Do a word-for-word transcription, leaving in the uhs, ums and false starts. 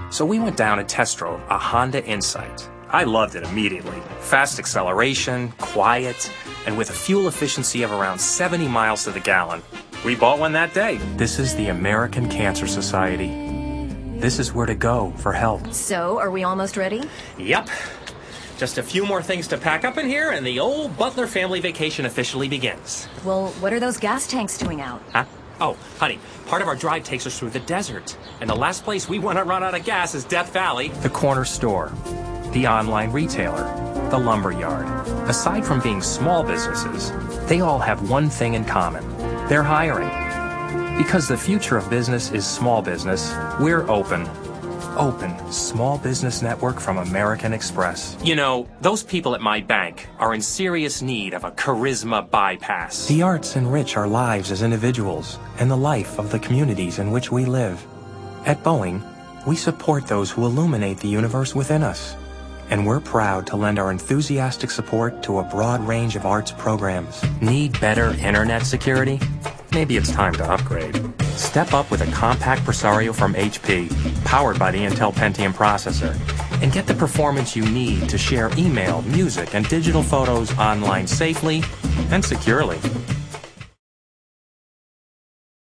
So we went down and test drove a Honda Insight. I loved it immediately. Fast acceleration, quiet, and with a fuel efficiency of around seventy miles to the gallon. We bought one that day. This is the American Cancer Society. This is where to go for help. So, are we almost ready? Yep. Just a few more things to pack up in here, and the old Butler family vacation officially begins. Well, what are those gas tanks doing out? Huh? Oh, honey, part of our drive takes us through the desert. And the last place we want to run out of gas is Death Valley. The corner store, the online retailer, the lumber yard. Aside from being small businesses, they all have one thing in common. They're hiring. Because the future of business is small business, we're open. Open Small Business Network from American Express. You know, those people at my bank are in serious need of a charisma bypass. The arts enrich our lives as individuals and the life of the communities in which we live. At Boeing, we support those who illuminate the universe within us. And we're proud to lend our enthusiastic support to a broad range of arts programs. Need better internet security? Maybe it's time to upgrade. Step up with a compact Presario from H P, powered by the Intel Pentium processor, and get the performance you need to share email, music, and digital photos online safely and securely.